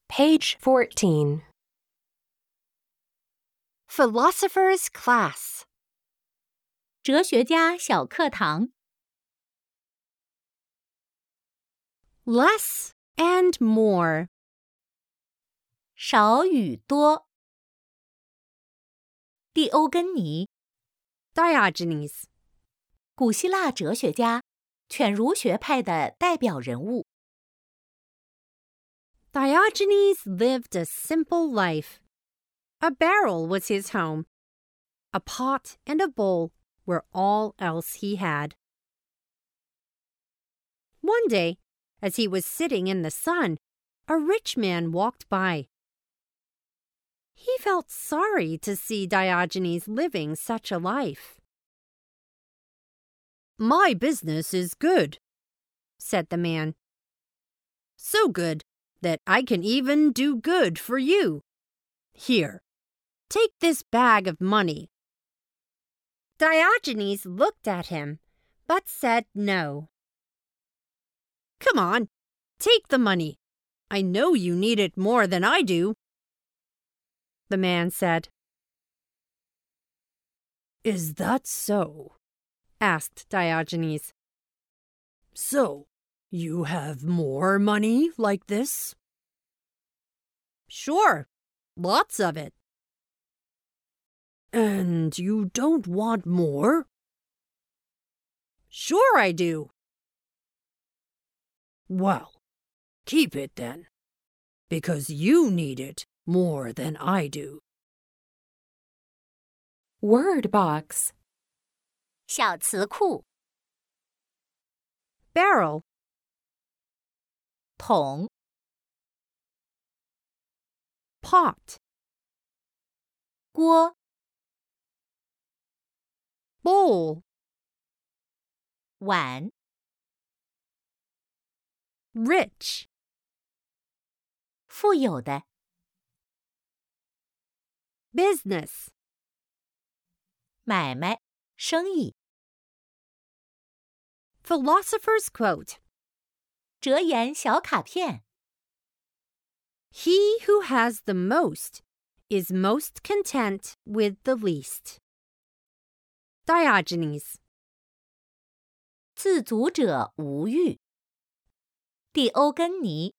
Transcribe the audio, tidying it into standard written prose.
Page 14. Philosopher's Class. 哲学家小课堂 Less and more. 少与多。蒂欧根尼， Diogenes. 古希腊哲学家，犬儒学派的代表人物。 Diogenes lived a simple life. A barrel was his home. A pot and a bowl were all else he had. One day, as he was sitting in the sun, a rich man walked by. He felt sorry to see Diogenes living such a life. "My business is good," said the man. "So good that I can even do good for you. Here, take this bag of money." Diogenes looked at him, but said no. "Come on, take the money. I know you need it more than I do." The man said. "Is that so?" asked Diogenes. "So, you have more money like this?" "Sure, lots of it." "And you don't want more?" "Sure I do." "Well, keep it then, because you need it more than I do." Word box. 小词库 Barrel. 桶 Pot. 锅 Bowl. 碗 Rich. 富有的 Business. 买卖生意 Philosopher's quote. 哲言小卡片 He who has the most is most content with the least. Diogenes. 自足者无欲蒂欧根尼